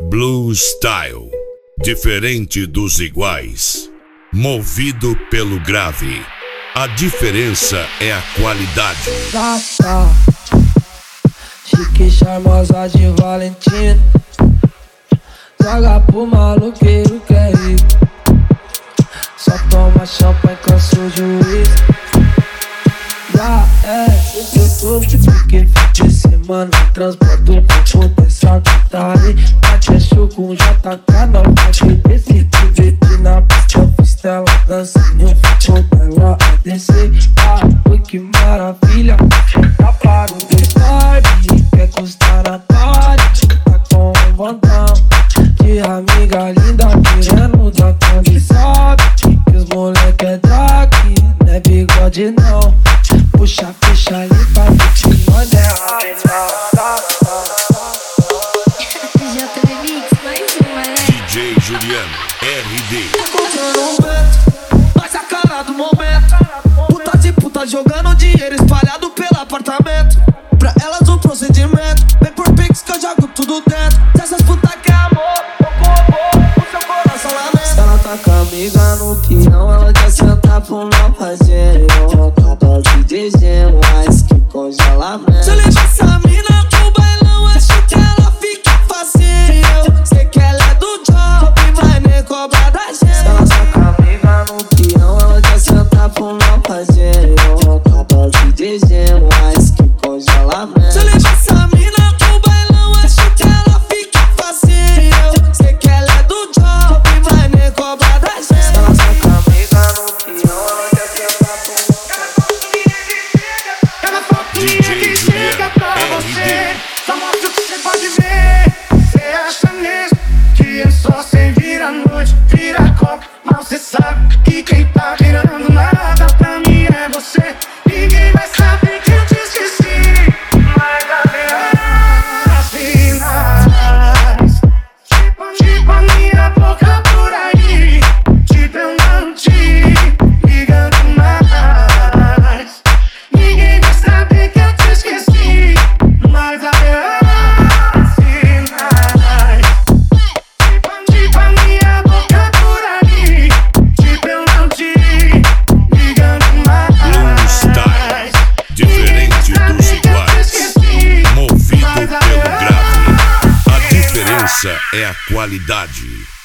Blue Style, diferente dos iguais, movido pelo grave. A diferença é a qualidade. Chique charmosa de Valentina, joga pro maloqueiro que é rico. Só toma champanhe, cansa o juiz. Já porque fim de semana transporto com potencial que tá aí. Bate a chuca, um JK, não bate desse que vê na pista, costela, dançando, dela a descer. Oi, que maravilha, tá para o vibe, quer custar na party, tá com um bondão de amiga linda, querendo dar quando sobe. Que os moleque é drag, não é bigode não. Puxa, fecha ali pra ver que nós é DJ Juliano, RD. Tá contando um vento, faz a cara do momento. Putas e putas jogando dinheiro espalhado pelo apartamento. Pra elas um procedimento, vem por pix que eu jogo tudo dentro. Se essas putas quer amor, o seu coração lá dentro. Se ela tá com a amiga no peão, ela quer sentar pro não fazer. Cada de gelo, mas que congelamento. Se eu levar essa mina pro bailão, acho que ela fica fácil. Sei que ela é do job, vai nem cobrar da gente. Se ela tá com a amiga no peão, ela quer sentar pro não fazer. Cada de gelo, mas que congelamento. Se eu levar essa mina pro bailão, acho que ela fica fácil. Sei que ela é do job, vai nem cobrar da gente. Se ela tá com a amiga no peão, ela quer sentar pro não DJ Juliano, RD. Só mostra o que cê pode ver. Cê acha mesmo que é só cê vira a noite, vira a copa. Mal cê sabe que quem tá virando nada pra mim é você. Ninguém vai saber que eu te esqueci, mas haverá sinais. Tipo a minha boca por aí, tipo eu não te ligando mais. Ninguém vai saber que eu te esqueci, mas haverá sinais. Tipo a minha boca por aí, tipo eu não te ligando mais. Blue Style, diferente dos iguais, movido pelo grave. A diferença é a qualidade.